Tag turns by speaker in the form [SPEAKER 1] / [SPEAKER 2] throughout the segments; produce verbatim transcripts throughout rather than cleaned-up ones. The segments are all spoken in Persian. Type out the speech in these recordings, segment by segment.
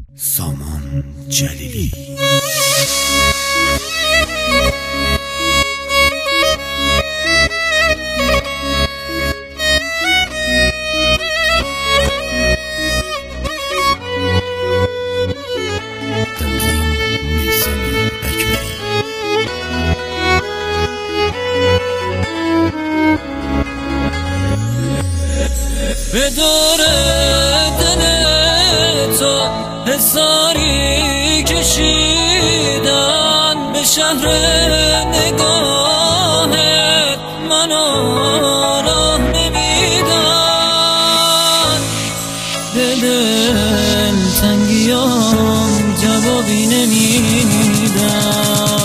[SPEAKER 1] سامان جلیلی
[SPEAKER 2] به دور دل تو حصاری کشیدن، به شهر نگاهت منو راه نمیدن، به دل تنگیام جوابی نمیدن.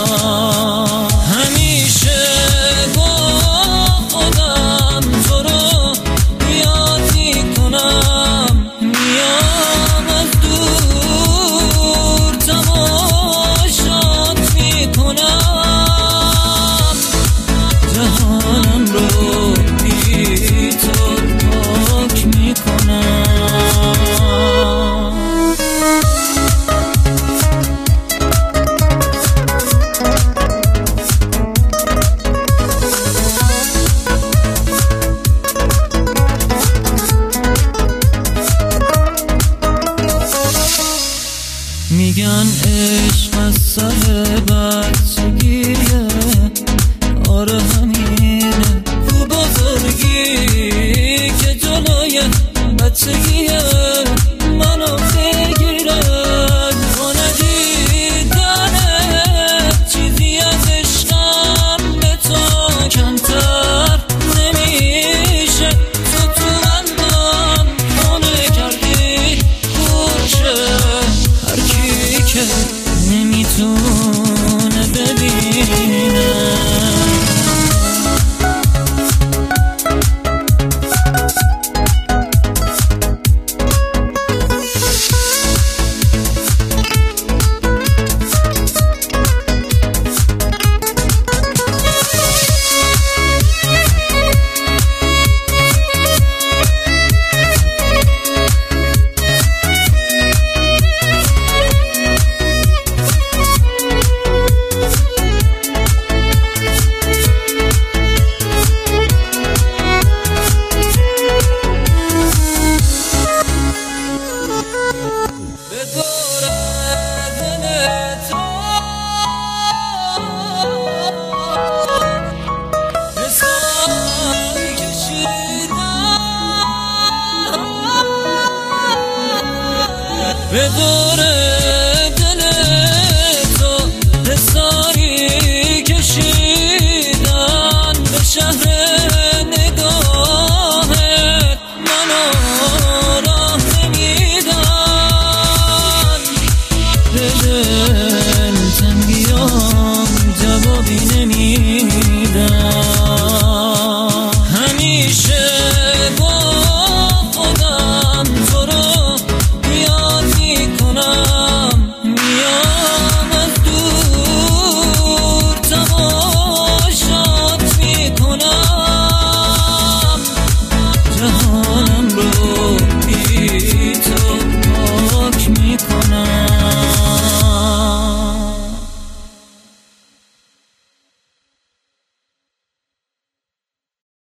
[SPEAKER 2] میگن عشق از سر بچگیه، آره همینه تو بزرگی که جلوی بچگیه منو بگیره. با ندیدنت چیزی از عشقم به تو کمتر نمیشه. تو تو قلبم خونه کردی خوشه، که نمیتونه ببینه. به دور